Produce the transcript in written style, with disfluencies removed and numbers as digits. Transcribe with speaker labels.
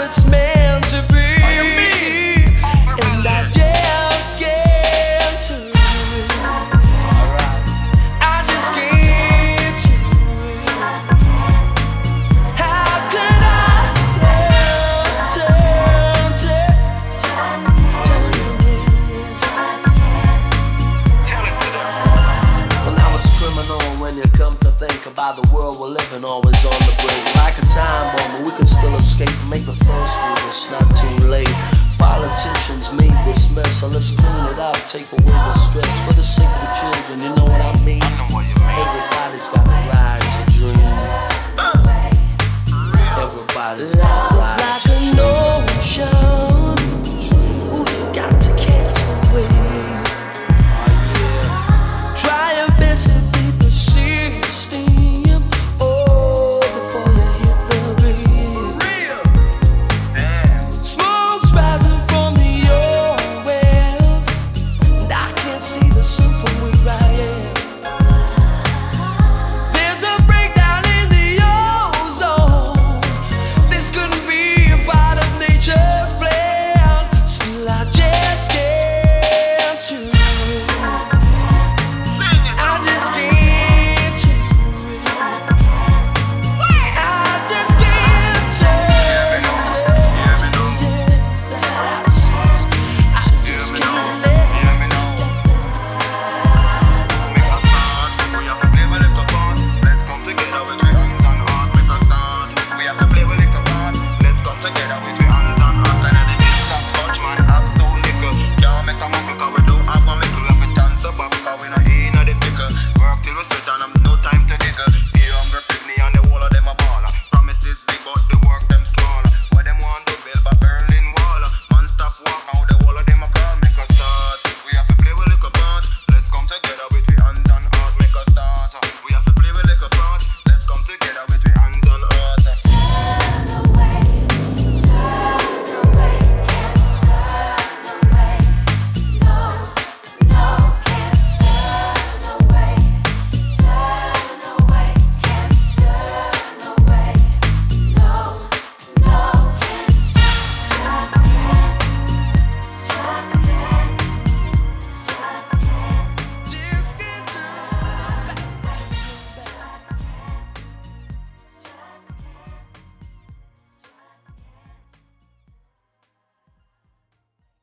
Speaker 1: it's meant to be. And I just can't turn it. I just can't turn it. How could I Well, now it's criminal when you come to think about the world we're living, always on the brink. Like a time bomb, we could still escape and make the first move. It's not too late. Politicians may dismiss, so let's clean it up, take away the